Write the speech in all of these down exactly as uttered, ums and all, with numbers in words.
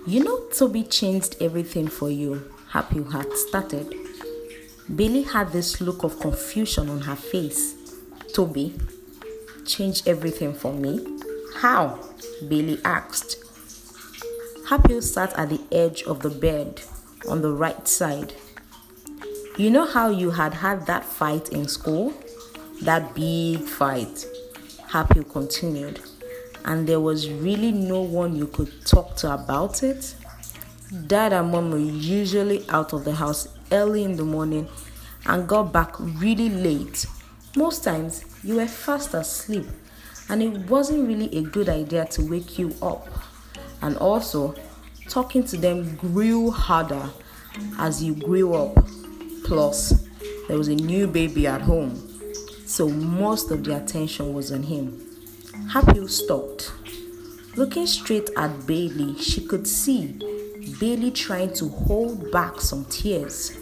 You know, Toby changed everything for you. Happy had started. Bailey had this look of confusion on her face. Toby changed everything for me? How? Bailey asked. Happy sat at the edge of the bed on the right side. You know how you had had that fight in school? That big fight. Happy continued. And there was really no one you could talk to about it? Dad and Mom were usually out of the house early in the morning and got back really late. Most times, you were fast asleep and it wasn't really a good idea to wake you up. And also, talking to them grew harder as you grew up. Plus, there was a new baby at home, so most of the attention was on him. Happy stopped. Looking straight at Bailey, she could see Bailey trying to hold back some tears.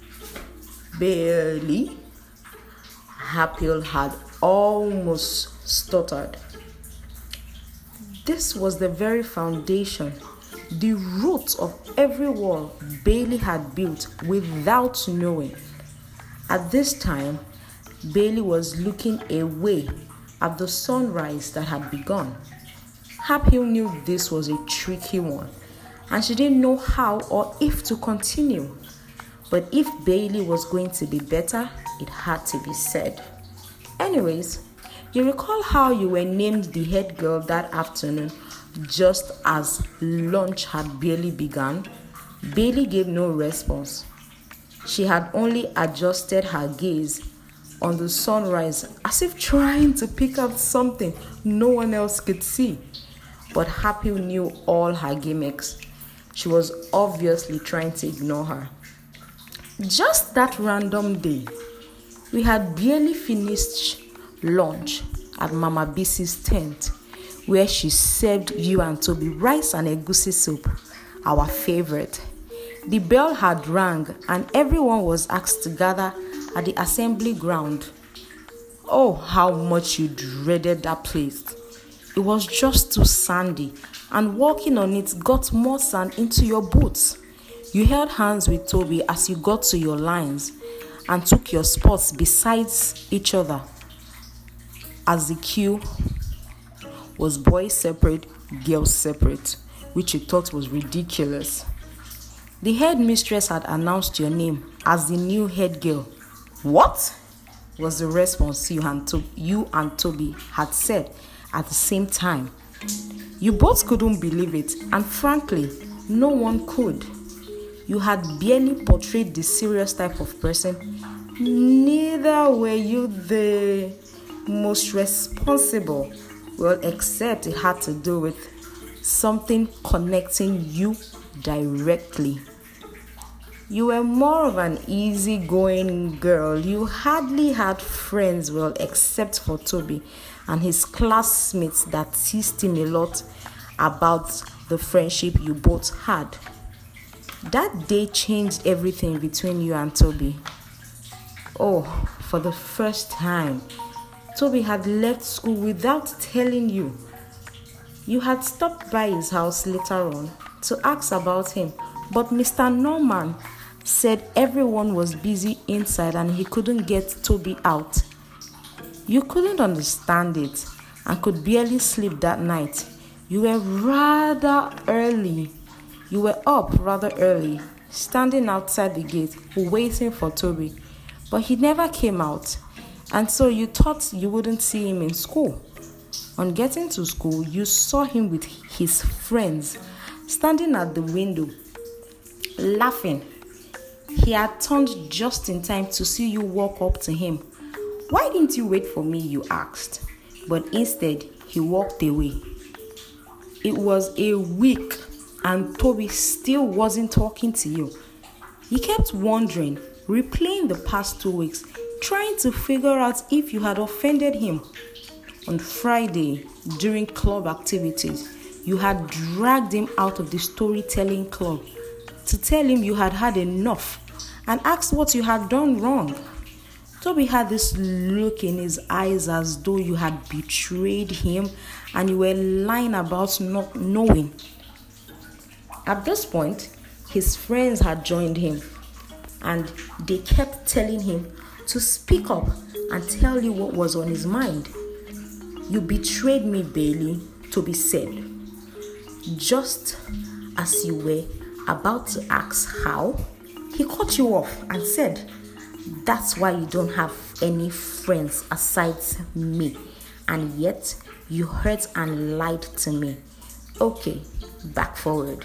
Bailey? Happy had almost stuttered. This was the very foundation, the roots of every wall Bailey had built without knowing. At this time, Bailey was looking away at the sunrise that had begun. Happy knew this was a tricky one, and she didn't know how or if to continue. But if Bailey was going to be better, it had to be said. Anyways, you recall how you were named the head girl that afternoon just as lunch had barely begun? Bailey gave no response. She had only adjusted her gaze on the sunrise as if trying to pick up something no one else could see. But Happy knew all her gimmicks. She was obviously trying to ignore her. Just that random day, we had barely finished lunch at Mama Bisi's tent, where she served you and Toby rice and egusi soup, our favorite. The bell had rang and everyone was asked to gather at the assembly ground. Oh, how much you dreaded that place. It was just too sandy, and walking on it got more sand into your boots. You held hands with Toby as you got to your lines and took your spots besides each other, as the queue was boys separate, girls separate, which you thought was ridiculous. The headmistress had announced your name as the new head girl. What? Was the response you and, to- you and Toby had said at the same time. You both couldn't believe it, and frankly, no one could. You had barely portrayed the serious type of person. Neither were you the most responsible. Well, except it had to do with something connecting you directly. You were more of an easygoing girl. You hardly had friends, well, except for Toby and his classmates that teased him a lot about the friendship you both had. That day changed everything between you and Toby. Oh, for the first time, Toby had left school without telling you. You had stopped by his house later on to ask about him, but Mister Norman said everyone was busy inside and he couldn't get Toby out. You couldn't understand it and could barely sleep that night. You were rather early. You were up rather early, standing outside the gate, waiting for Toby. But he never came out, and so you thought you wouldn't see him in school. On getting to school, you saw him with his friends, standing at the window, laughing. He had turned just in time to see you walk up to him. Why didn't you wait for me, you asked. But instead, he walked away. It was a week, and Toby still wasn't talking to you. You kept wondering, replaying the past two weeks, trying to figure out if you had offended him. On Friday, during club activities, you had dragged him out of the storytelling club to tell him you had had enough and asked what you had done wrong. Toby had this look in his eyes as though you had betrayed him and you were lying about not knowing. At this point, his friends had joined him and they kept telling him to speak up and tell you what was on his mind. "You betrayed me, Bailey," Toby said. Just as you were about to ask how, he cut you off and said, "That's why you don't have any friends aside me, and yet you hurt and lied to me." Okay, back forward.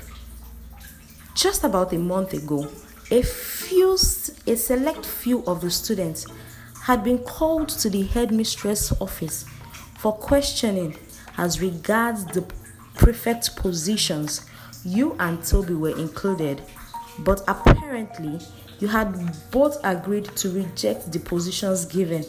Just about a month ago, a few, a select few of the students had been called to the headmistress' office for questioning as regards the prefect positions. You and Toby were included, but apparently you had both agreed to reject the positions given,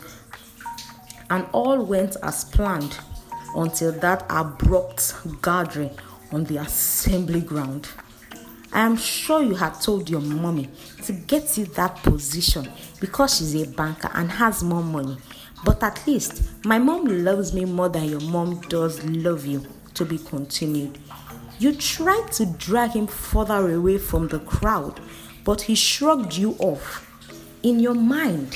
and all went as planned until that abrupt gathering on the assembly ground. I am sure you had told your mommy to get you that position because she's a banker and has more money. But at least my mom loves me more than your mom does love you," Toby continued. "You tried to drag him further away from the crowd, but he shrugged you off. In your mind,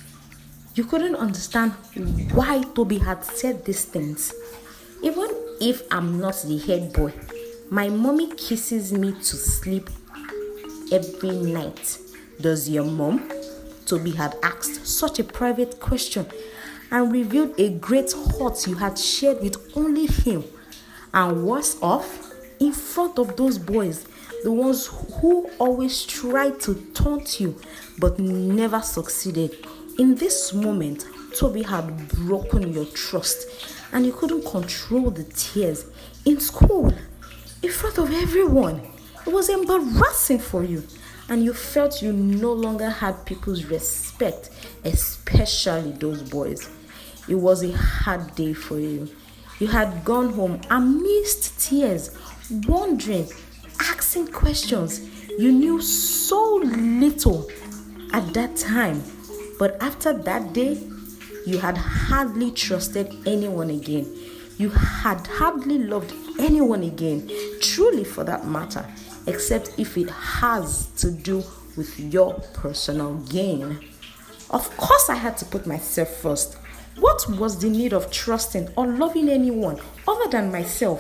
you couldn't understand why Toby had said these things. Even if I'm not the head boy, my mommy kisses me to sleep every night. Does your mom?" Toby had asked such a private question and revealed a great hurt you had shared with only him. And worse off, in front of those boys, the ones who always tried to taunt you but never succeeded. In this moment, Toby had broken your trust and you couldn't control the tears. In school, in front of everyone, it was embarrassing for you, and you felt you no longer had people's respect, especially those boys. It was a hard day for you. You had gone home amidst tears, wondering, asking questions. You knew so little at that time, but after that day, you had hardly trusted anyone again. You had hardly loved anyone again, truly for that matter, except if it has to do with your personal gain. Of course I had to put myself first. What was the need of trusting or loving anyone other than myself?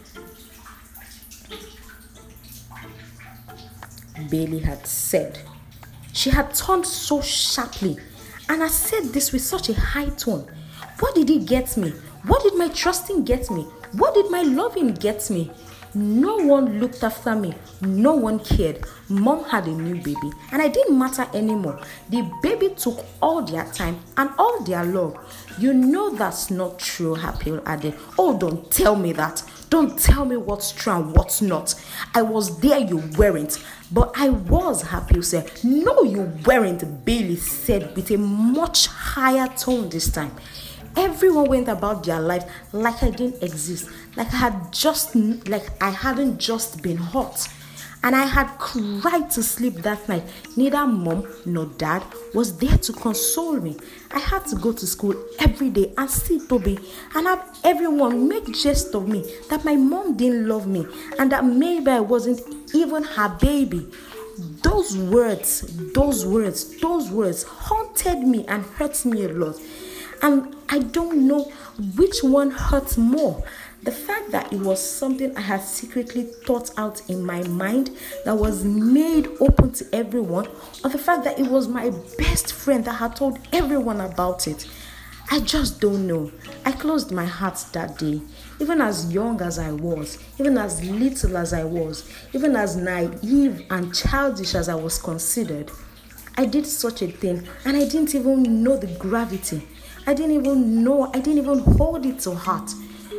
Bailey had said. She had turned so sharply and had said this with such a high tone. What did it get me? What did my trusting get me? What did my loving get me? No one looked after me. No one cared. Mom had a new baby and I didn't matter anymore. The baby took all their time and all their love. You know that's not true, Happy added. Oh, don't tell me that. Don't tell me what's true and what's not. I was there, you weren't. But I was, Happy said. No, you weren't, Bailey said with a much higher tone this time. Everyone went about their lives like I didn't exist, like I had just, like I hadn't just been hurt. And I had cried to sleep that night. Neither mom nor dad was there to console me. I had to go to school every day and see Toby and have everyone make jest of me that my mom didn't love me and that maybe I wasn't even her baby. Those words, those words, those words haunted me and hurt me a lot. And I don't know which one hurt more. The fact that it was something I had secretly thought out in my mind that was made open to everyone, or the fact that it was my best friend that had told everyone about it. I just don't know. I closed my heart that day. Even as young as I was, even as little as I was, even as naive and childish as I was considered, I did such a thing and I didn't even know the gravity. I didn't even know, I didn't even hold it to heart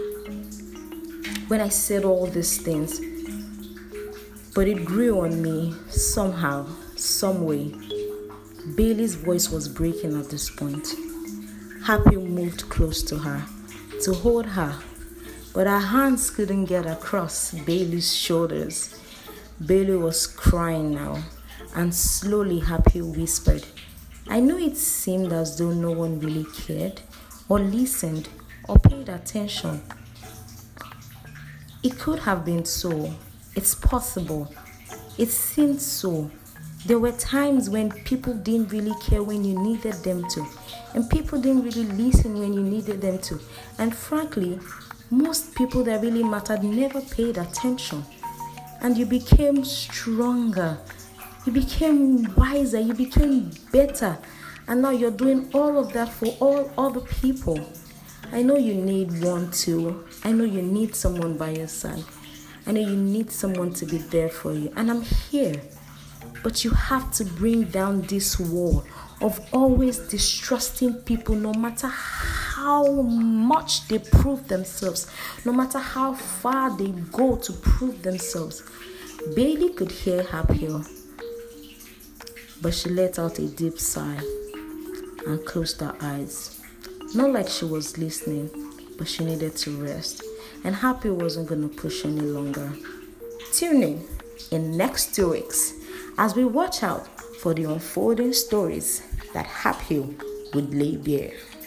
when I said all these things. But it grew on me somehow, some way. Bailey's voice was breaking at this point. Happy moved close to her to hold her, but her hands couldn't get across Bailey's shoulders. Bailey was crying now, and slowly Happy whispered, I know it seemed as though no one really cared, or listened, or paid attention. It could have been so, It's possible. It seemed so. There were times when people didn't really care when you needed them to, and people didn't really listen when you needed them to. And frankly, most people that really mattered never paid attention. And you became stronger. You became wiser. You became better. And now you're doing all of that for all other people. I know you need one too. I know you need someone by your side. I know you need someone to be there for you. And I'm here. But you have to bring down this wall of always distrusting people, no matter how much they prove themselves, no matter how far they go to prove themselves. Bailey could hear Hapiel, but she let out a deep sigh and closed her eyes. Not like she was listening, but she needed to rest. And Hapiel wasn't going to push any longer. Tune in in next two weeks as we watch out for the unfolding stories that Hapiel would lay bare.